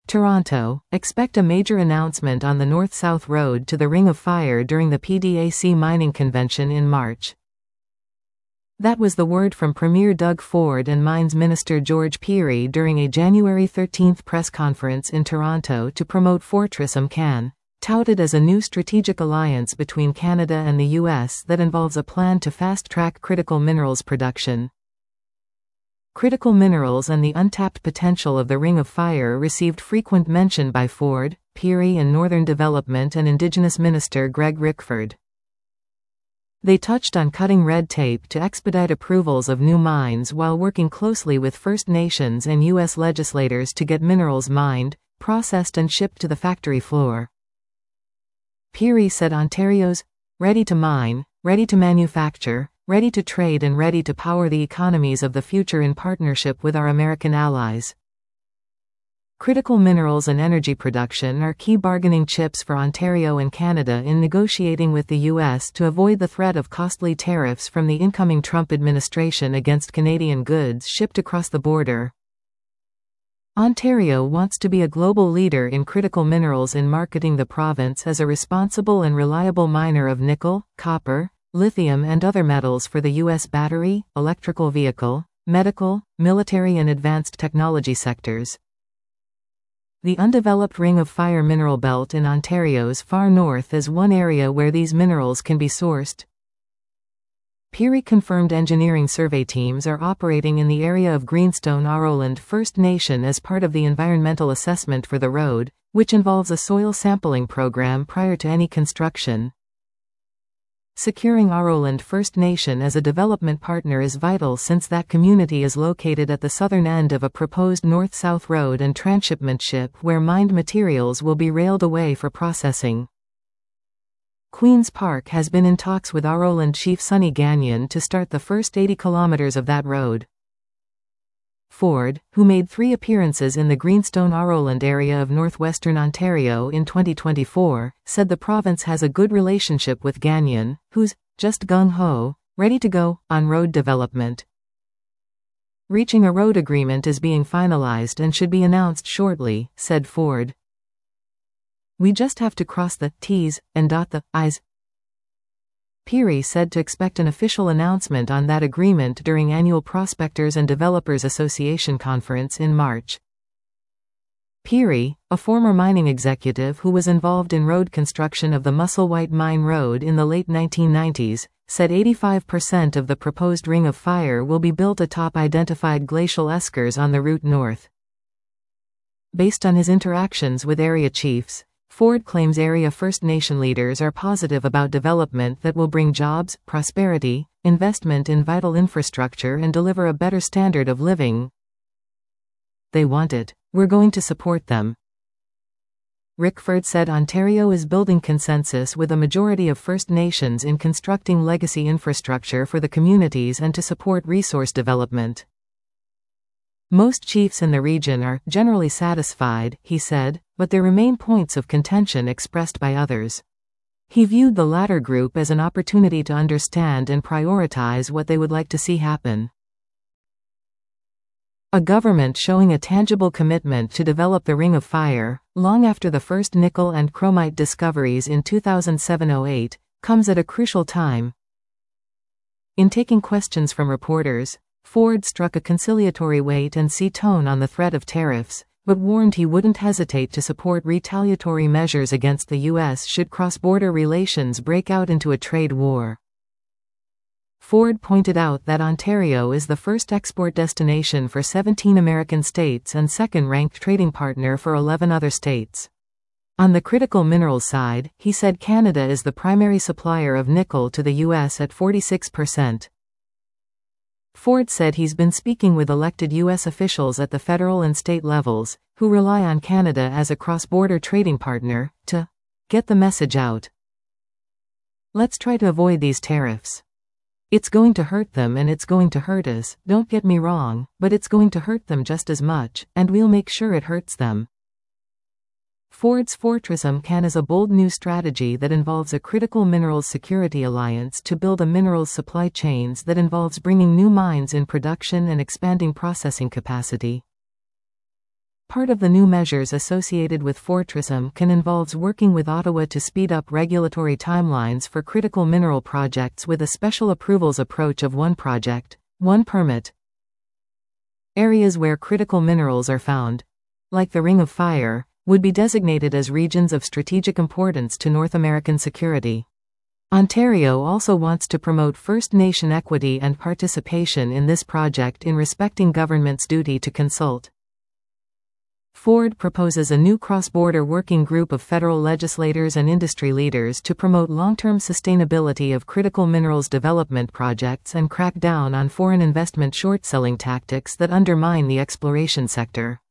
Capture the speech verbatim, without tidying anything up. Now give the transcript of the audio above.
Toronto, expect a major announcement on the North-South Road to the Ring of Fire during the P D A C Mining Convention in March. That was the word from Premier Doug Ford and Mines Minister George Pirie during a January thirteenth press conference in Toronto to promote Fortress M C A N, touted as a new strategic alliance between Canada and the U S that involves a plan to fast-track critical minerals production. Critical minerals and the untapped potential of the Ring of Fire received frequent mention by Ford, Pirie and Northern Development and Indigenous Minister Greg Rickford. They touched on cutting red tape to expedite approvals of new mines while working closely with First Nations and U S legislators to get minerals mined, processed and shipped to the factory floor. Pirie said Ontario's ready to mine, ready to manufacture, ready to trade and ready to power the economies of the future in partnership with our American allies. Critical minerals and energy production are key bargaining chips for Ontario and Canada in negotiating with the U S to avoid the threat of costly tariffs from the incoming Trump administration against Canadian goods shipped across the border. Ontario wants to be a global leader in critical minerals in marketing the province as a responsible and reliable miner of nickel, copper, lithium and other metals for the U S battery, electrical vehicle, medical, military and advanced technology sectors. The undeveloped Ring of Fire mineral belt in Ontario's far north is one area where these minerals can be sourced. Pirie confirmed engineering survey teams are operating in the area of Greenstone-Aroland First Nation as part of the environmental assessment for the road, which involves a soil sampling program prior to any construction. Securing Aroland First Nation as a development partner is vital since that community is located at the southern end of a proposed north-south road and transshipment ship where mined materials will be railed away for processing. Queen's Park has been in talks with Aroland Chief Sonny Gagnon to start the first eighty kilometers of that road. Ford, who made three appearances in the Greenstone-Aroland area of northwestern Ontario in twenty twenty-four, said the province has a good relationship with Gagnon, who's just gung-ho, ready to go on road development. Reaching a road agreement is being finalized and should be announced shortly, said Ford. We just have to cross the T's and dot the I's. Pirie said to expect an official announcement on that agreement during annual Prospectors and Developers Association conference in March. Pirie, a former mining executive who was involved in road construction of the Musselwhite Mine Road in the late nineteen nineties, said eighty-five percent of the proposed Ring of Fire will be built atop identified glacial eskers on the route north. Based on his interactions with area chiefs, Ford claims area First Nation leaders are positive about development that will bring jobs, prosperity, investment in vital infrastructure and deliver a better standard of living. They want it. We're going to support them. Rickford said Ontario is building consensus with a majority of First Nations in constructing legacy infrastructure for the communities and to support resource development. Most chiefs in the region are generally satisfied, he said, but there remain points of contention expressed by others. He viewed the latter group as an opportunity to understand and prioritize what they would like to see happen. A government showing a tangible commitment to develop the Ring of Fire, long after the first nickel and chromite discoveries in two thousand seven to oh eight, comes at a crucial time. In taking questions from reporters, Ford struck a conciliatory wait-and-see tone on the threat of tariffs, but warned he wouldn't hesitate to support retaliatory measures against the U S should cross-border relations break out into a trade war. Ford pointed out that Ontario is the first export destination for seventeen American states and second-ranked trading partner for eleven other states. On the critical minerals side, he said Canada is the primary supplier of nickel to the U S at forty-six percent. Ford said he's been speaking with elected U S officials at the federal and state levels, who rely on Canada as a cross-border trading partner, to get the message out. Let's try to avoid these tariffs. It's going to hurt them and it's going to hurt us, don't get me wrong, but it's going to hurt them just as much, and we'll make sure it hurts them. Ford's Fortress M C A N is a bold new strategy that involves a critical minerals security alliance to build a minerals supply chains that involves bringing new mines in production and expanding processing capacity. Part of the new measures associated with Fortressum can involves working with Ottawa to speed up regulatory timelines for critical mineral projects with a special approvals approach of one project, one permit. Areas where critical minerals are found, like the Ring of Fire, would be designated as regions of strategic importance to North American security. Ontario also wants to promote First Nation equity and participation in this project in respecting government's duty to consult. Ford proposes a new cross-border working group of federal legislators and industry leaders to promote long-term sustainability of critical minerals development projects and crack down on foreign investment short-selling tactics that undermine the exploration sector.